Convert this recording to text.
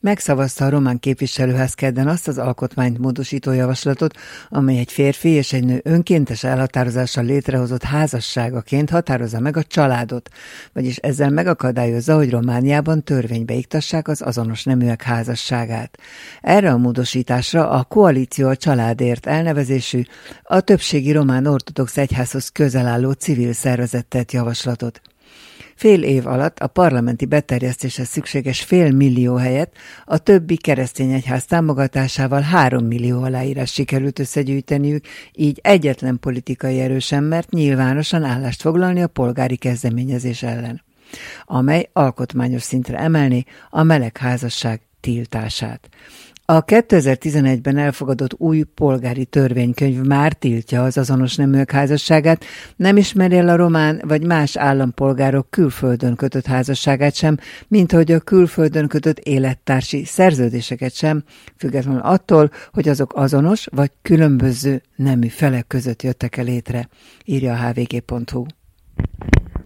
Megszavazta a román képviselőház kedden azt az alkotmányt módosító javaslatot, amely egy férfi és egy nő önkéntes elhatározással létrehozott házasságaként határozza meg a családot, vagyis ezzel megakadályozza, hogy Romániában törvénybe iktassák az azonos neműek házasságát. Erre a módosításra a Koalíció a családért elnevezésű, a többségi román ortodox egyházhoz közel álló civil szervezet tett javaslatot. Fél év alatt a parlamenti beterjesztéshez szükséges 500 000 helyett a többi keresztény egyház támogatásával 3 millió aláírás sikerült összegyűjteniük, így egyetlen politikai erő sem mert nyilvánosan állást foglalni a polgári kezdeményezés ellen, amely alkotmányos szintre emelni a melegházasság tiltását. A 2011-ben elfogadott új polgári törvénykönyv már tiltja az azonos neműek házasságát, nem ismeri el a román vagy más állampolgárok külföldön kötött házasságát sem, mint hogy a külföldön kötött élettársi szerződéseket sem, függetlenül attól, hogy azok azonos vagy különböző nemű felek között jöttek el létre, írja a hvg.hu.